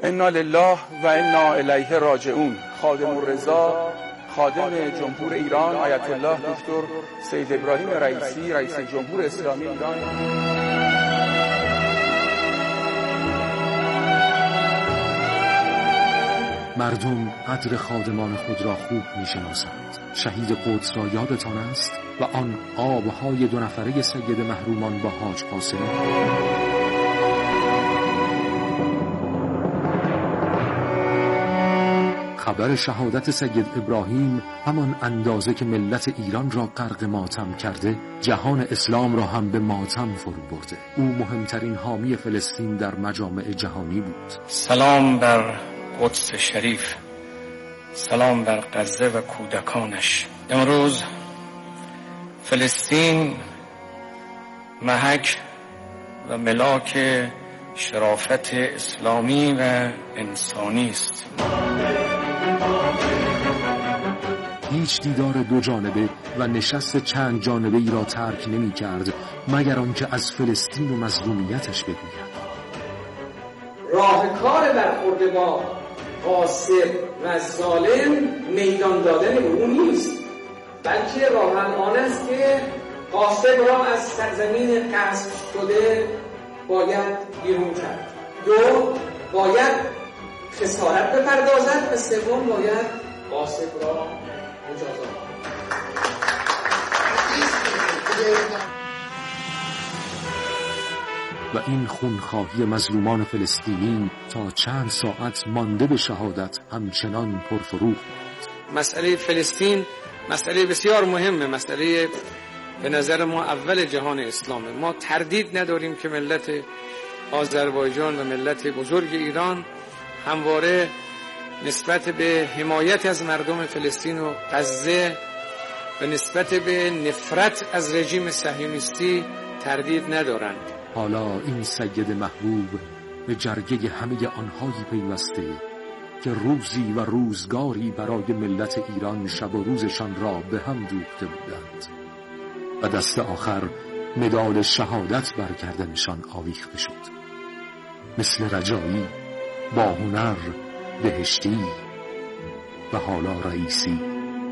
انا لله و انا الیه راجعون. خادم الرضا خادم جمهور ایران آیت الله دکتر سید ابراهیم رئیسی، رئیس جمهور اسلامی ایران. مردم قدر خادمان خود را خوب می‌شناسند. شهید قدس را یادتان است و آن آب‌های 2 نفره سید محرومان با حاج قاسمی. خبر شهادت سید ابراهیم همان اندازه که ملت ایران را غرق ماتم کرده، جهان اسلام را هم به ماتم فرو برده. او مهمترین حامی فلسطین در مجامع جهانی بود. سلام بر قدس شریف، سلام بر غزه و کودکانش. امروز فلسطین محک و ملاک شرافت اسلامی و انسانی است. هیچ دیدار 2 جانبه و نشست چند جانبه ای را ترک نمی کرد مگر آنکه از فلسطین و مظلومیتش بگوید. راهکار برخورد با غاصب و ظالم میدان دادن به او نیست، بلکه راه حل آن است که غاصب را از سرزمین غصب شده باید بیرون کرد. 2 باید خسارت بپردازد و 3 باید غاصب را مجازات. و این خونخواهی مظلومان فلسطینی تا چند ساعت مانده به شهادت همچنان پرفروغ بود. مسئله فلسطین مسئله بسیار مهمه، مسئله به نظر ما اول جهان اسلامه. ما تردید نداریم که ملت آذربایجان و ملت بزرگ ایران همواره نسبت به حمایت از مردم فلسطین و غزه و نسبت به نفرت از رژیم صهیونیستی تردید ندارند. حالا این سید محبوب به جرگه همه آنهایی پیوسته که روزی و روزگاری برای ملت ایران شب و روزشان را به هم دوخته بودند و دست آخر مدال شهادت بر گردنشان آویخته شد. مثل رجایی، با هنر، بهشتی و حالا رئیسی.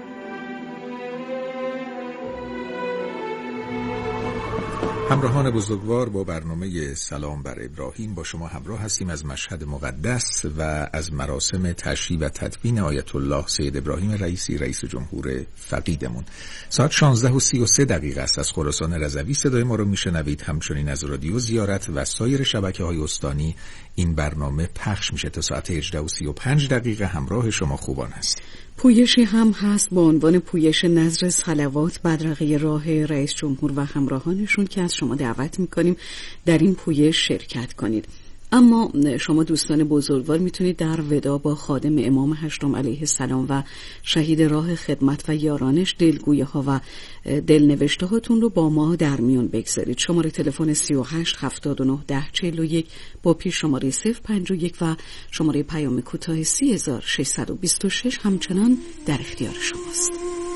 همراهان بزرگوار، با برنامه سلام بر ابراهیم با شما همراه هستیم از مشهد مقدس و از مراسم تشییع و تدفین آیت الله سید ابراهیم رئیسی، رئیس جمهور فقیدمون. ساعت 16:33 است. از خراسان رضوی صدای ما رو میشنوید. همچنین از رادیو زیارت و سایر شبکه‌های استانی این برنامه پخش میشه. تا ساعت 18:35 همراه شما خوبان هست. پویشی هم هست با عنوان پویش نذر صلوات بدرقه راه رئیس جمهور و همراهانشون که از شما دعوت میکنیم در این پویش شرکت کنید. اما شما دوستان بزرگوار میتونید در ودا با خادم امام هشتم علیه السلام و شهید راه خدمت و یارانش دلگویه ها و دلنوشته هاتون رو با ما در میون بگذارید. شماره تلفن 38 79 10 41 با پیش شماره 051 و شماره پیام کوتاه 3626 همچنان در اختیار شماست.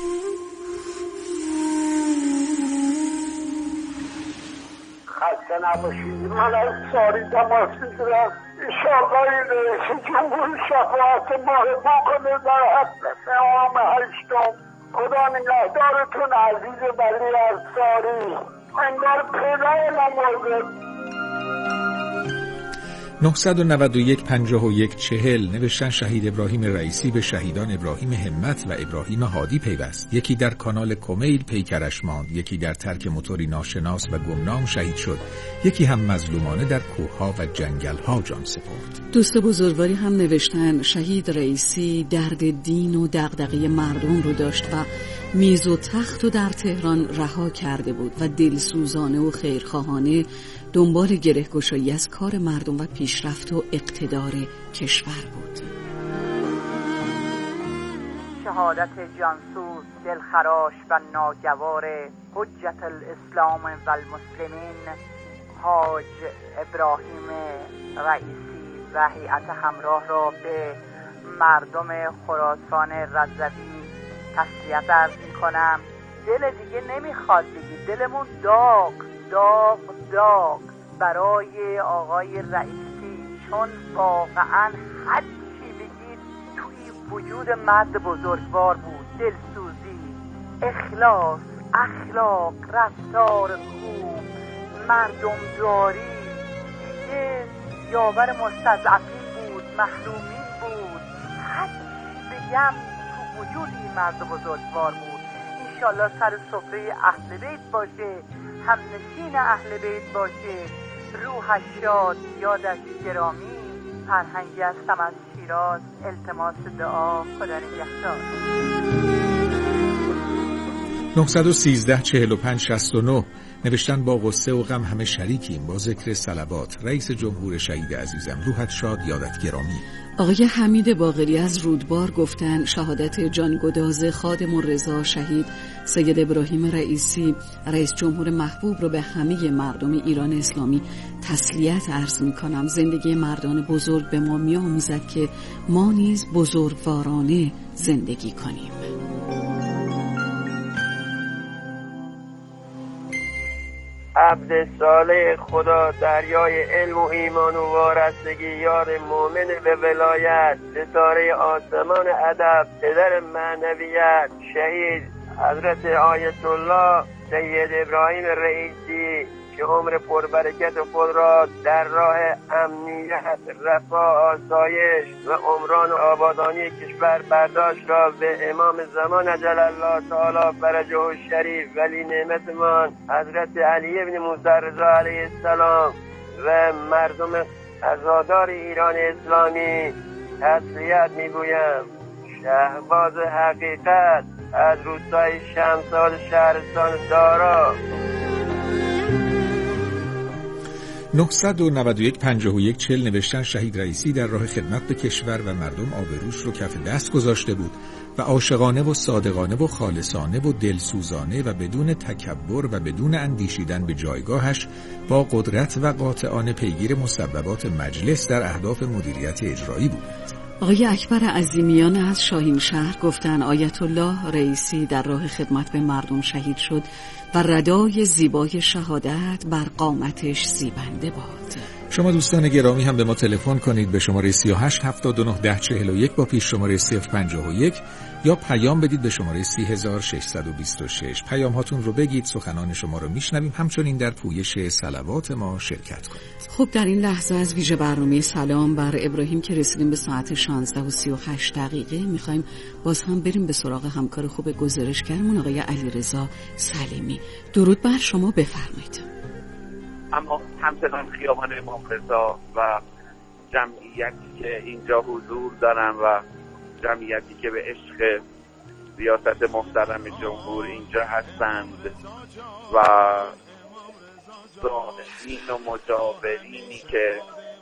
خسته نباشید. من از ساری تماس میگیرم. انشاءالله این رئیس جمهور شفاعت ما بکنه در حق امام هشتم. خدا نگهدارتون عزیز ولی از ساری. انگار پدر نمازه. 991 51 40 نوشتن شهید ابراهیم رئیسی به شهیدان ابراهیم همت و ابراهیم هادی پیوست. یکی در کانال کمیل پیکرش ماند، یکی در ترک موتوری ناشناس و گمنام شهید شد، یکی هم مظلومانه در کوهها و جنگل‌ها جان سپرد. دوست بزرگواری هم نوشتن شهید رئیسی درد دین و دغدغه مردم رو داشت و میز و تخت رو در تهران رها کرده بود و دلسوزانه و خیرخواهانه دنبال گره‌گشایی از کار مردم و پیشرفت و اقتدار کشور بود. شهادت جانسوز دلخراش و ناگوار حجت الاسلام و المسلمین حاج ابراهیم رئیسی و هیئت همراه را به مردم خراسان رضوی تسلیت عرض می‌کنم. دل دیگه نمیخواد بگید، دلمون داغ داغ داغ برای آقای رئیسی چون واقعا هر چی بگید توی وجود مرد بزرگوار بود. دلسوزی، اخلاص، اخلاق، رفتار خوب، مردم داری، دیگه یاور مستضعفین بود، محرومین بود. هر چی بگم تو وجود این مرد بزرگوار بود. انشالله سر سفره اهل بیت باشه، همنشین اهل بیت باشه، روحش شاد، یادش گرامی. فرهنگی هستم از شیراز. التماس دعا. خدا نگهدار. 913 45 69 نوشتن با غصه و غم همه شریکیم، با ذکر صلوات. رئیس جمهور شهید عزیزم، روحت شاد، یادت گرامی. آقای حمید باقری از رودبار گفتن شهادت جانگداز خادم الرضا شهید سید ابراهیم رئیسی رئیس جمهور محبوب رو به همه مردم ایران اسلامی تسلیت عرض می کنم. زندگی مردان بزرگ به ما می آموزد که ما نیز بزرگوارانه زندگی کنیم. عبد صالح خدا، دریای علم و ایمان و وارستگی، یار مومن به ولایت، ستاره آسمان ادب، پدر معنویت، شهید حضرت آیت الله سید ابراهیم رئیسی که عمر پربرکت خود را در راه امنیت، رفاه، آسایش و عمران و آبادانی کشور برداشت را به امام زمان عجل الله تعالی فرجه الشریف ولی نعمتمان حضرت علی ابن موسی رضا علیه السلام و مردم عزادار ایران اسلامی تسلیت میگویم. شهباز حقیقت از روستای شمساد شهرستان دارا. 991 51 40 نوشتن شهید رئیسی در راه خدمت به کشور و مردم آبروش رو کف دست گذاشته بود و عاشقانه و صادقانه و خالصانه و دلسوزانه و بدون تکبر و بدون اندیشیدن به جایگاهش با قدرت و قاطعانه پیگیر مسببات مجلس در اهداف مدیریت اجرایی بود. آقای اکبر عظیمیان از شاهین شهر گفتن آیت الله رئیسی در راه خدمت به مردم شهید شد و ردای زیبای شهادت بر قامتش زیبنده باد. شما دوستان گرامی هم به ما تلفن کنید به شماره 38 79 10 41 با پیش شماره 051 یا پیام بدید به شماره 3626. پیام هاتون رو بگید، سخنان شما رو میشنویم، همچنین در پویش صلوات ما شرکت کنید. خب در این لحظه از ویژه برنامه سلام بر ابراهیم که رسیدیم به ساعت 16:38 میخوایم باز هم بریم به سراغ همکار خوب گزارشگرمون آقای علیرضا سلیمی. درود بر شما، بفرمایید. اما همچنان خیابان امام رضا و جمعیتی که اینجا حضور دارن و جمعیتی که به عشق ریاست محترم جمهور اینجا هستند و ظالمین و مجاورینی که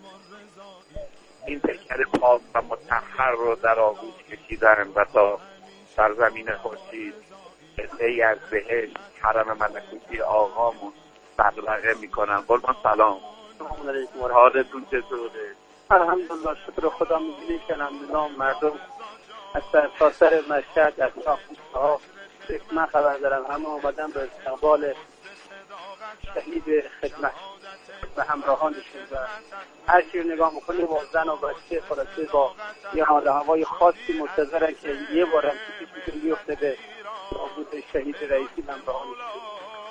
این پیکر پاک و مطهر رو در آغوش کشیدن و تا سرزمین خورشید قطعه‌ای از بهشت حرم ملکوتی آقامون بدرقه میکنن. قربان سلام. سلام علیکم. حالتون چطوره؟ الحمدلله، شکر خدا. می‌بینید که الحمدلله مردم از سرتاسر مشهد از شاخه‌ها من خبر دارم همه اومدن به استقبال شهید خدمت و همراهانشون و هر چی رو نگاه میکنیم با زن و بچه خلاصه با یه حال هوای خاصی منتظرن که یه بار هم چیزی بیفته به نابود شهید رئیسی و همراهانشون.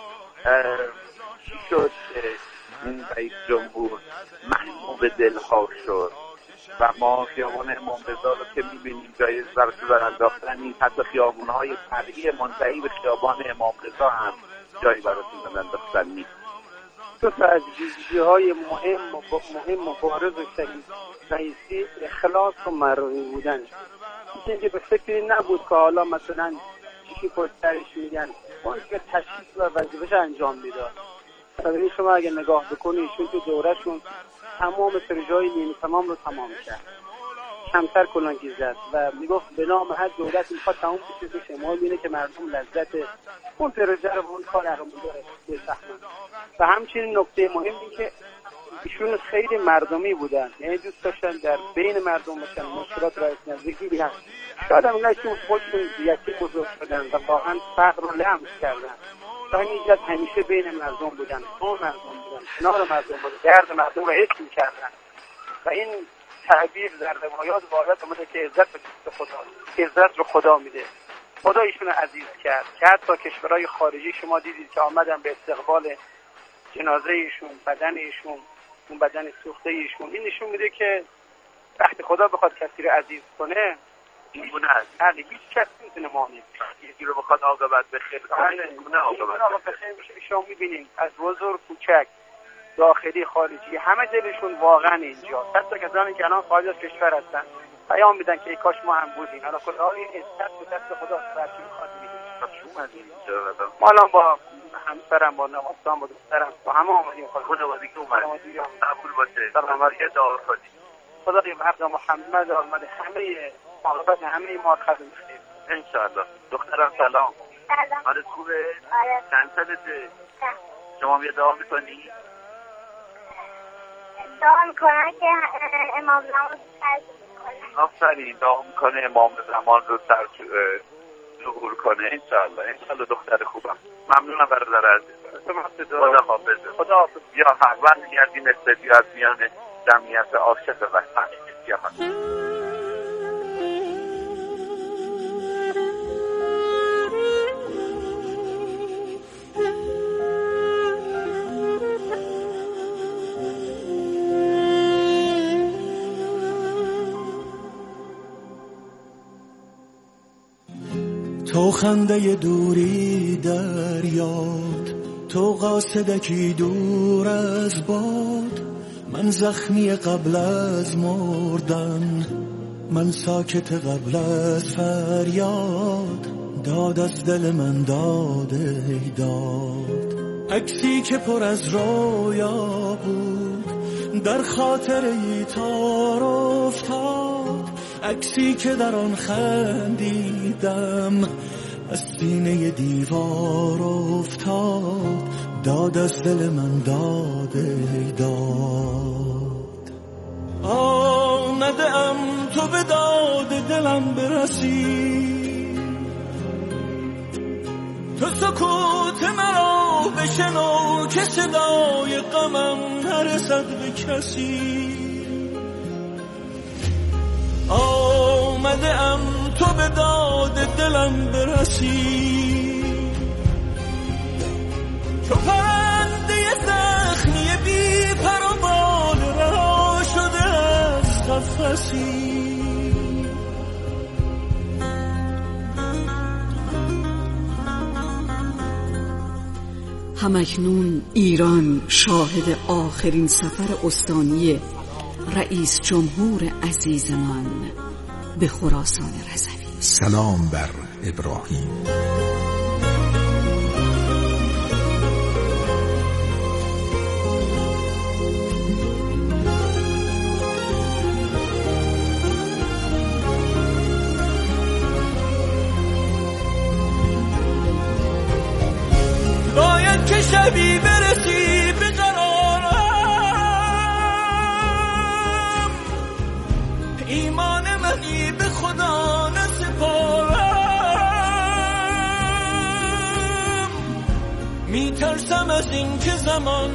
چی شد که این رئیس جمهور محبوب دلها شد و ما خیابان امام رضا رو که میبینیم جای زرشو در انداختن نیست، حتی خیابونهای فرعی منتهی به خیابان امام رضا هم جایی براشون در انداختن نیست. دو تا از ویژگی‌های مهم و بارز و شهید رئیسی اخلاص و مروی بودن. اینکه به فکری نبود که حالا مثلا چیشی پشترش میگن اون که تشخیص و وظیفه‌اش انجام میداد. ببینید شما اگه نگاه بکنید ایشون تو دورهشون تمام پروژه‌های نیمه تمام رو تمام کرد، کمتر کلانگی زد و میگفت به نام هر دولت میخواد تمام بشه شما میبینه که مردم لذت اون پروژه رو اون کار رو بفهمن. و همچنین نکته مهمی که ایشون خیلی مردمی بودن، یعنی دوست داشتن در بین مردم باشن، مشکلات را نزدیکی بیان. شاید هم اینا که خودشون یکی بزرگ شدن و واقعا فقر رو لمس کردن. تا اینجا همیشه بین مردم بودن، با مردم بودن، کنار مردم بودن، درد مردم رو حس می‌کردن. و و این تعبیر در روایات وارد اومده که عزت به خدا، عزت رو خدا میده. خدا ایشون عزیز کرد که حتی کشورهای خارجی شما دیدید که آمدن به استقبال جنازه ایشون، بدن ایشون، اون بدن سوخته ایشون. این نشون میده که وقتی خدا بخواد کسی رو عزیز کنه این گونه است. هیچ کس نمیتونه مانع یکی رو بخواد عاقبت به خیر کنه. این گونه عاقبت به خیر میشه. شما میبینید از بزرگ کوچک، داخلی خارجی، همه دلشون واقعا اینجا. حتی کسانی که الان خارج از کشور هستن پیام میدن که ای کاش ما هم بودیم. حالا خدا این عزت به دست خدا برچی میخواد میده. ما الان با همسرم، با نوازان، با دخترم، با همه آمدیم. خدا دیگه اومد. قبول باشه. سلامت یه دعا کنید. خدا به حق محمد آمد همه عاقبت همه ما خدمت خیر ان شاء الله. دخترم سلام. سلام. حالت خوبه؟ آره. چند سالته؟ شما هم یه دعا میکنی؟ دعا میکنن که امام زمان آفرین، دعا میکنه امام زمان رو سر ظهور کنه ان شاء الله. ان شاء الله دختر خوبم. ممنونم برادر عزیز. خدا حافظ. خدا حافظ. یا حق وقت گردیم استدیو از میان جمعیت عاشق وطن جهان. تو خنده دوری در یاد، تو قاصدکی دور از باد، من زخمی قبل از مردن، من ساکت قبل از فریاد، داد از دل من داد ای داد. عکسی که پر از رویا بود در خاطره تار افتاد، عکسی که در آن خندیدم از سینه دیوار افتاد، داد از دل من داد ای داد. آمده ام تو به داد دلم برسی، تو سکوت مرا بشنو که صدای غمم نرسد به کسی. آمده ام تو به داد دلم برسی، چو پرنده زخمی بی پر و بال رها شده از قفسی. همکنون ایران شاهد آخرین سفر استانی رئیس جمهور عزیزمان به خراسان رضوی. سلام بر ابراهیم. باید که شبی برسی به قرارم، ایمان منی به خدا نسپارم، میترسم از این که زمان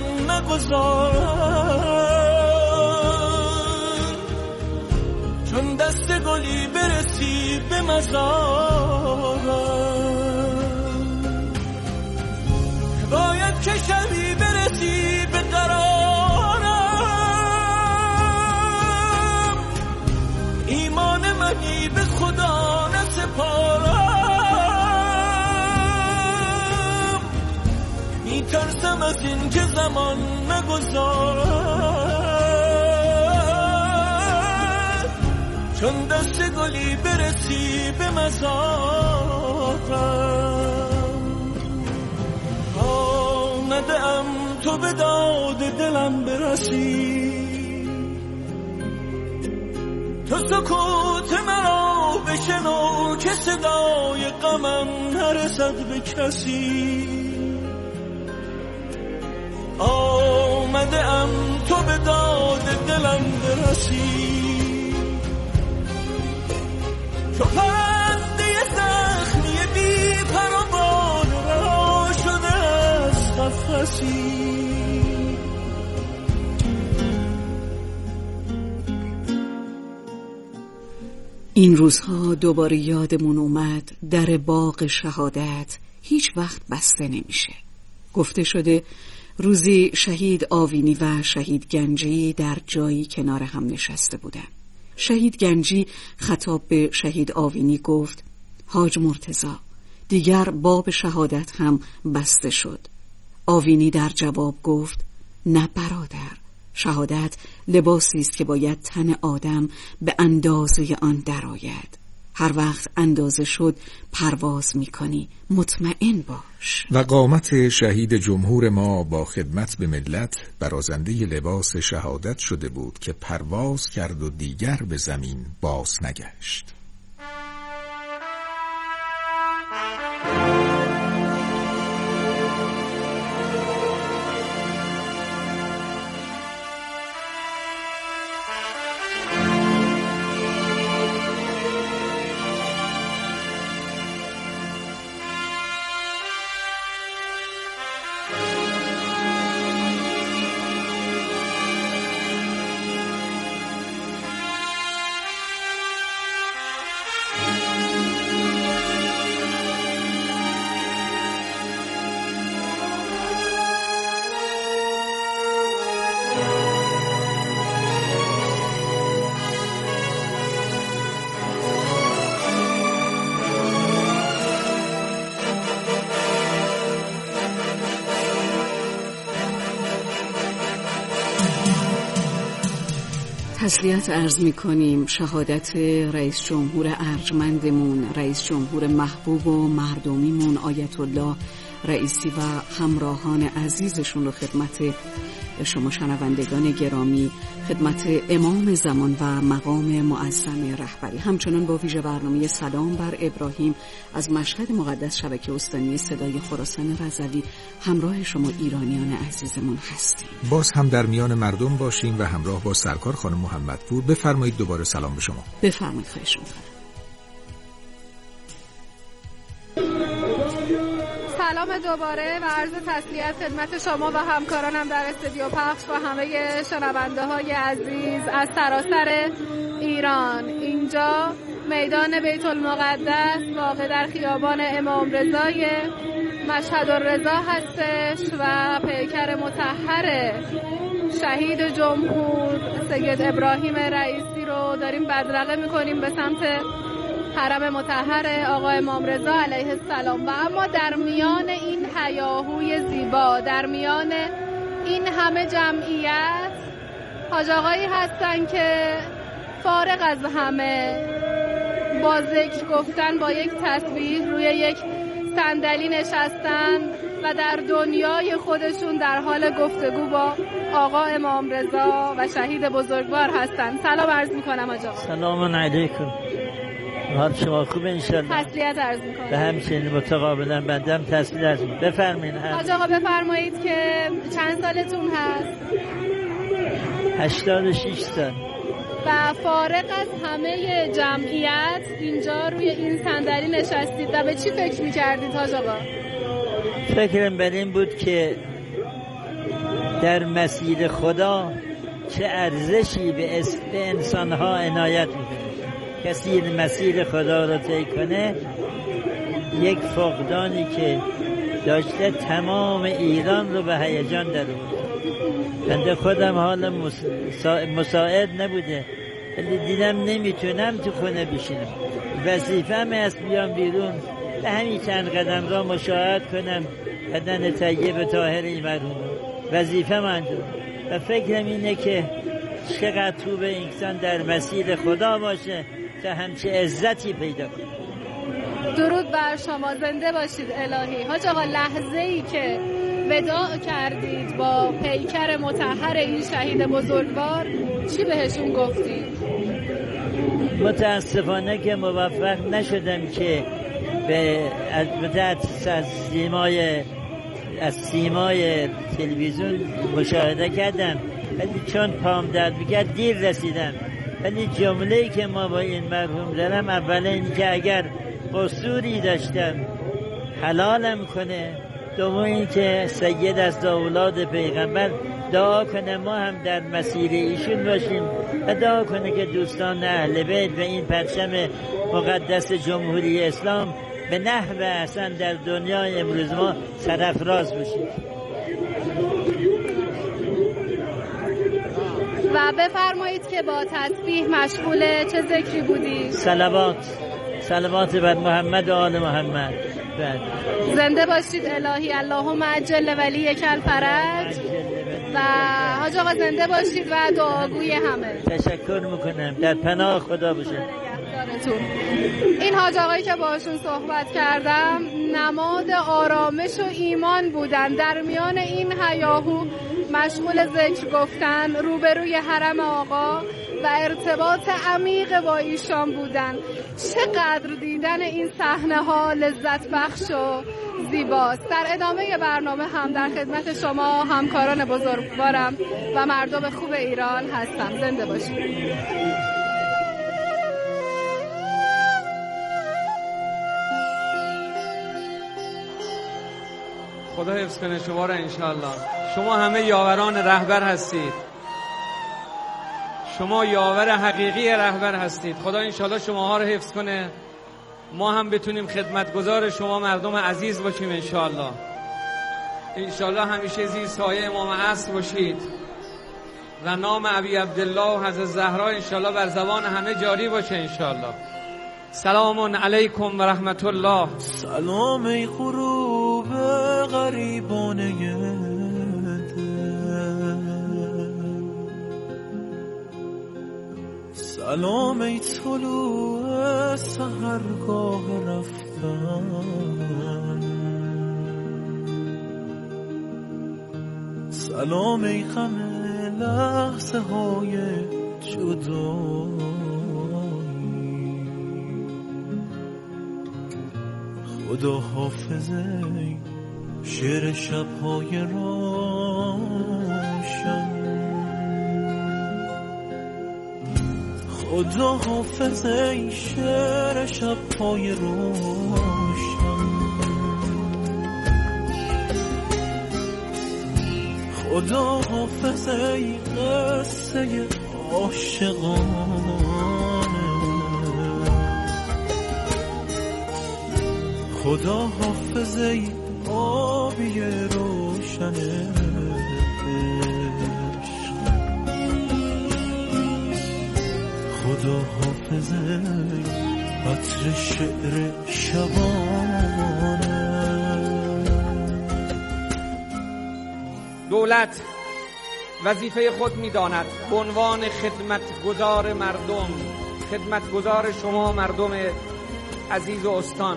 نگذارم، چون دست گلی برسی به مزارم. باید که شبی برسی به قرارم، ایمان منی به خدا نسپارم، میترسم از این که زمان نگذارم، چون دست گلی برسی به مزارم. آمده ام تو به داد دلم برسی، تو سکوت مرا بشنو که صدای غمم نرسد به کسی. آمده ام تو به داد دلم برسی، تو پرنده زخمی بی پر و بال رها شده از قفسی. این روزها دوباره یادمون اومد در باغ شهادت هیچ وقت بسته نمیشه. گفته شده روزی شهید آوینی و شهید گنجی در جایی کنار هم نشسته بودن. شهید گنجی خطاب به شهید آوینی گفت: حاج مرتضی، دیگر باب شهادت هم بسته شد. آوینی در جواب گفت: نه برادر، شهادت لباسی است که باید تن آدم به اندازه آن درآید. هر وقت اندازه شد پرواز میکنی، مطمئن باش. و قامت شهید جمهور ما با خدمت به ملت برازنده لباس شهادت شده بود که پرواز کرد و دیگر به زمین باز نگشت. تسلیت عرض می‌کنیم شهادت رئیس جمهور ارجمندمون، رئیس جمهور محبوب و مردمیمون آیت الله رئیسی و همراهان عزیزشون رو خدمت شما شنوندگان گرامی، خدمت امام زمان و مقام معظم رهبری. همچنان با ویژه برنامه سلام بر ابراهیم از مشهد مقدس شبکه استانی صدای خراسان رضوی همراه شما ایرانیان عزیزمون هستیم. باز هم در میان مردم باشیم و همراه با سرکار خانم محمدپور. بفرمایید دوباره سلام به شما. بفرمایید، خواهش می‌کنم. سلام دوباره و عرض تسلیت خدمت شما و همکارانم در استودیو پخش و همه شنونده های عزیز از سراسر ایران. اینجا میدان بیت المقدس واقع در خیابان امام رضای مشهد الرضا هستش و پیکر مطهر شهید جمهور سید ابراهیم رئیسی رو داریم بدرقه میکنیم به سمت حرم مطهر آقا امام رضا علیه السلام. و اما در میان این هیاهوی زیبا، در میان این همه جمعیت، حاج آقایی هستن که فارغ از همه با ذکر گفتن با یک تسبیح روی یک صندلی نشستن و در دنیای خودشون در حال گفتگو با آقا امام رضا و شهید بزرگوار هستن. سلام عرض میکنم حاج آقا. سلام علیکم. حال شما خوبه انشالله؟ تسلیت عرض میکنم. به همچنین متقابلا بندم تسلیت میکنم. بفرمایید حاج آقا. بفرمایید که چند سالتون هست؟ 86 سال. و فارغ از همه جمعیت اینجا روی این صندلی نشستید و به چی فکر میکردید حاج آقا؟ فکرم بر این بود که در مسیر خدا چه ارزشی به انسانها عنایت میکنه. کسی مسیر خدا رو طی کنه، یک فقدانی که داشته تمام ایران رو به هیجان در آورد. بنده خودم حال مساعد نبوده، ولی دیدم نمیتونم تو خونه بشینم، وظیفه‌م است بیام بیرون به همین چند قدم را مشاهد کنم بدن طیب طاهر این مرحوم. وظیفه‌م انجام و فکرم اینه که چقدر تو به انسان در مسیر خدا باشه تا همچه عزتی پیدا کنه. درود بر شما، زنده باشید الهی. حاج آقا، لحظه‌ای که وداع کردید با پیکر مطهر این شهید بزرگوار چی بهشون گفتید؟ متاسفانه که موفق نشدم که از سیمای تلویزیون مشاهده کردم، ولی چون پام درد می‌کرد دیر رسیدم. ولی جمله‌ای که ما با این مرحوم دارم، اولا این که اگر قصوری داشتم حلالم کنه، دوم این که سید از اولاد پیغمبر دعا کنه ما هم در مسیر ایشون باشیم و دعا کنه که دوستان اهل بیت و این پرچم مقدس جمهوری اسلام به نحو احسن در دنیای امروز ما سرافراز بشه. و بفرمایید که با تسبیح مشغول چه ذکری بودی؟ صلوات بر محمد و آل محمد. زنده باشید الهی، اللهم عجل ولی کل فرج. و حاج آقا زنده باشید و دعاگوی همه. تشکر میکنم، در پناه خدا باشه. این حاج آقایی که باشون صحبت کردم نماد آرامش و ایمان بودن، در میان این هیاهو مشغول ذکر گفتن، روبروی حرم آقا و ارتباط عمیق با ایشان بودن. چقدر دیدن این صحنه ها لذت بخش و زیباست. در ادامه برنامه هم در خدمت شما همکاران بزرگوارم و مردم خوب ایران هستم. زنده باشید. خدا حفظ کنه شما را انشاءالله. شما همه یاوران رهبر هستید، شما یاور حقیقی رهبر هستید. خدا انشاءالله شماها رو حفظ کنه، ما هم بتونیم خدمتگزار شما مردم عزیز باشیم انشاءالله. انشاءالله همیشه زیر سایه امام عصر باشید و نام ابی عبدالله و حضرت زهرا انشاءالله بر زبان همه جاری باشه انشاءالله. سلام علیکم و رحمت الله. سلام ای غروب غریبانه سلام ای طلوع سحرگاه رفتن سلام ای غم لحظه های جدایی خدا حافظه شعر شب‌های روشن خدا حافظه شعر شب‌های روشن خدا حافظه قصه عاشقانه خدا حافظه آبی روشنه خدا حافظه عطر شعر شبانه. دولت وظیفه خود می‌داند به عنوان خدمتگزار مردم، خدمتگزار شما مردم عزیز و استان،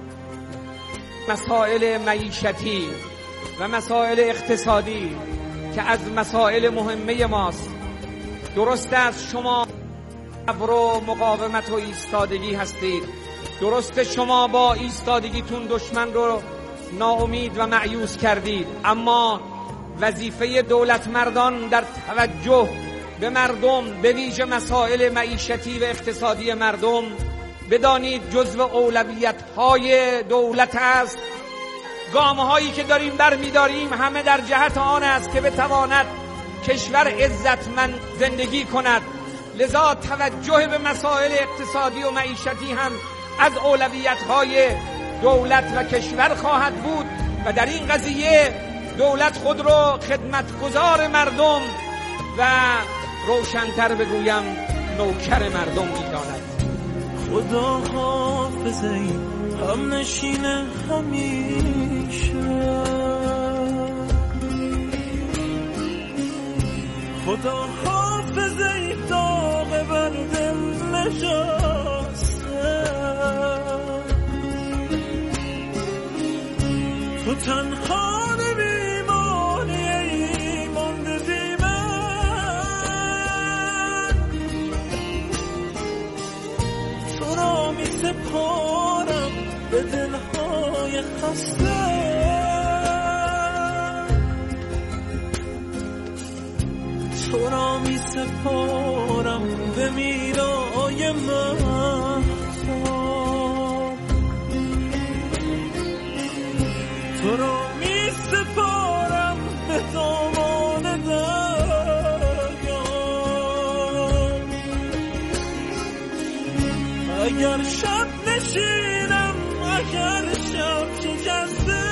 مسائل معیشتی و مسائل اقتصادی که از مسائل مهمه ماست. درست است شما صبر و مقاومت و ایستادگی هستید، درست شما با ایستادگیتون دشمن رو ناامید و مایوس کردید، اما وظیفه دولت مردان در توجه به مردم، به ویژه مسائل معیشتی و اقتصادی مردم، بدانید جزو اولویت‌های دولت است. گام‌هایی که داریم برمی‌داریم همه در جهت آن است که بتواند کشور عزتمند زندگی کند. لذا توجه به مسائل اقتصادی و معیشتی هم از اولویت‌های دولت و کشور خواهد بود و در این قضیه دولت خود را خدمتگزار مردم و روشن‌تر بگویم نوکر مردم می‌داند. خدا حافظه هم نشین همیشه خدا حافظه داغ بر دل نشسته تو تنها نمیمانی ایمان بدی من تو را می سپارم به دلهای خسته تو را می سپارم به میرای مهتاب تو را می سپارم به دامان اگر شب نشینم، اگر شب شکسته،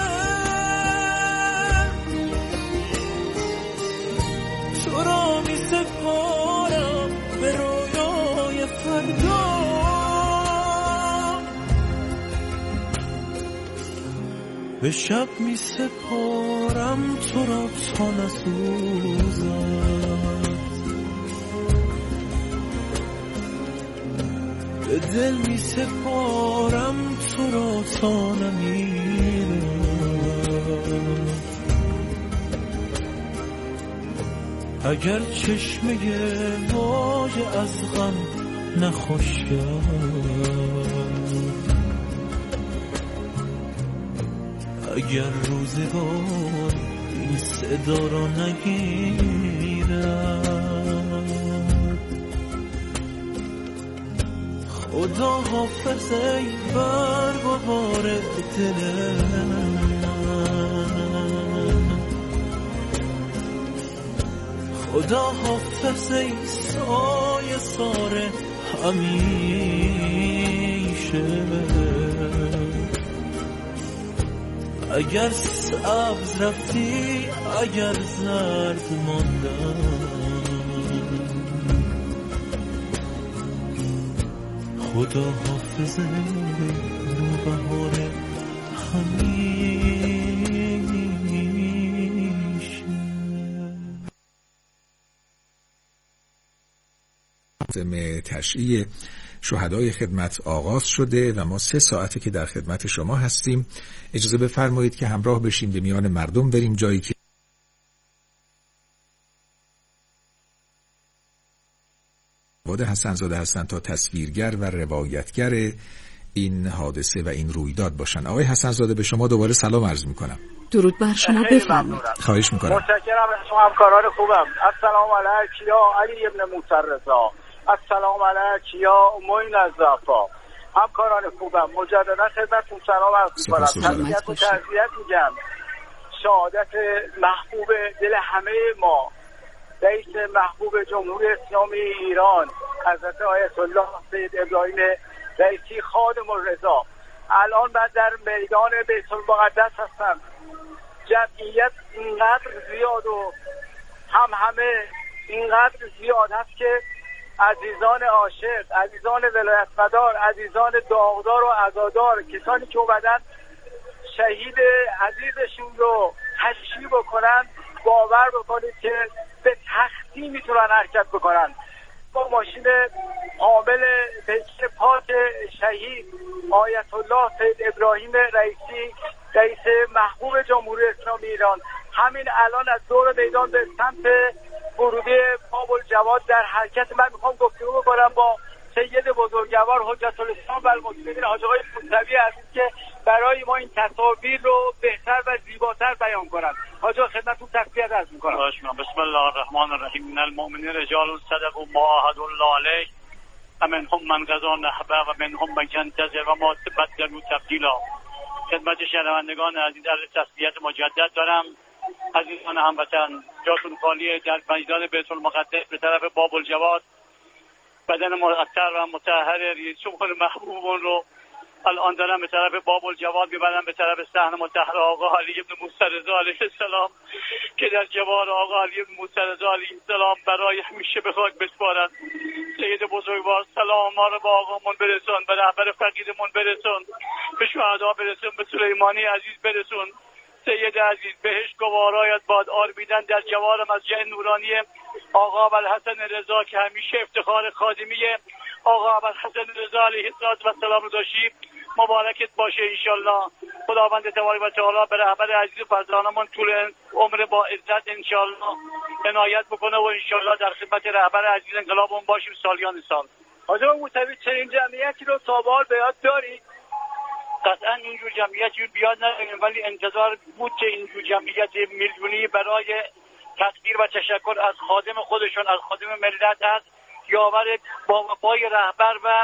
تو را می سپارم به رویای فردا، به شب می سپارم تو را تا نسوزد، به دل می سپارم تو را تا نمیرد، اگر چشمه واژه از غم نخشکد، اگر روزگار این صدا را نگیرد، خدا حافظ ای برگ و بار دلم، خدا حافظ ای سایه سار همیشه، اگر سبز رفتی، اگر زرد ماندم، خدا حافظ نوبهار همیشه. تشییع شهدای خدمت آغاز شده و ما 3 ساعته که در خدمت شما هستیم. اجازه بفرمایید که همراه بشیم، به میان مردم بریم، جایی که واد حسن‌زاده هستن تا تصویرگر و روایتگر این حادثه و این رویداد باشن. آقای حسن‌زاده به شما دوباره سلام عرض میکنم. درود بر شما، بفرمایید. خواهش میکنم. متشکرم از شما همکاران خوبم. السلام علیک یا علی ابن موسی رضا، السلام علیک یا معین الضعفا. همکاران خوبم مجددا خدمتتون سلام عرض میکنم. تبریک و تعزیت میگم. شهادت محبوب دل همه ما، رئیس محبوب جمهوری اسلامی ایران حضرت آیت الله سید ابراهیم رئیسی خادم الرضا. الان من در میدان بیت المقدس هستم. جمعیت اینقدر زیاد و همه اینقدر زیاد هست که عزیزان عاشق، عزیزان ولایتمدار، عزیزان داغدار و عزادار، کسانی که اومدن شهید عزیزشون رو تشییع بکنن، باور بکنید که به تختی میتونن حرکت بکنن. با ماشین حامل پیکر پاک شهید آیت الله سید ابراهیم رئیسی رئیس محبوب جمهوری اسلامی ایران همین الان از دور میدان به سمت ورودی باب الجواد در حرکت. من میخوام گفتگو بکنم با سید بزرگوار حجت الاسلام و المسلمین حاج آقای موسوی عزیز که برای ما این تصاویر رو بهتر و زیباتر بیان کنن. حاج آقا خدمتتون تسلیت عرض میکنم. بسم الله الرحمن الرحیم. من المؤمنین رجال صدقوا ما عاهدوا الله علیه و منهم من قضا نحبه و منهم من ینتظر و ما بدلوا تبدیلا. خدمت شنوندگان عزیز عرض تسلیت مجدد دارم. عزیزان هموطن، جاتون خالیه. در میدان بیت المقدس به طرف باب الجواد بدن معطر و مطهر رئیس جمهور محبوبون رو الان دارم به طرف باب الجواد میبرم، به طرف صحن مطهر آقا علی بن موسی رضا علیه السلام که در جوار آقا علی بن موسی رضا علیه السلام برای همیشه به خاک بسپارند. سید بزرگوار سلام ما رو به آقامون برسون، به رهبر فقیدمون برسون، به شهدا برسون، به سلیمانی عزیز برسون. سید عزیز بهش گوارایت باد آرمیدن در جوار مسجد نورانی آقا ابوالحسن رضا که همیشه افتخار خادمی آقا ابوالحسن رضا علیه السلام رو داشتیم. مبارکت باشه انشالله. خداوند تبارک و تعالی به رهبر عزیز فرزانمون طول عمر با عزت انشالله عنایت بکنه و انشالله در خدمت رهبر عزیز انقلابمون باشیم سالیان سال. حاج آقا موسوی چنین جمعیتی رو تا به حال به یاد دارید؟ قطعا اینجور جمعیتی رو بیاد نداریم، ولی انتظار بود که اینجور جمعیت میلیونی برای تقدیر و تشکر از خادم خودشون، از خادم ملت، از یاور با وفای رهبر و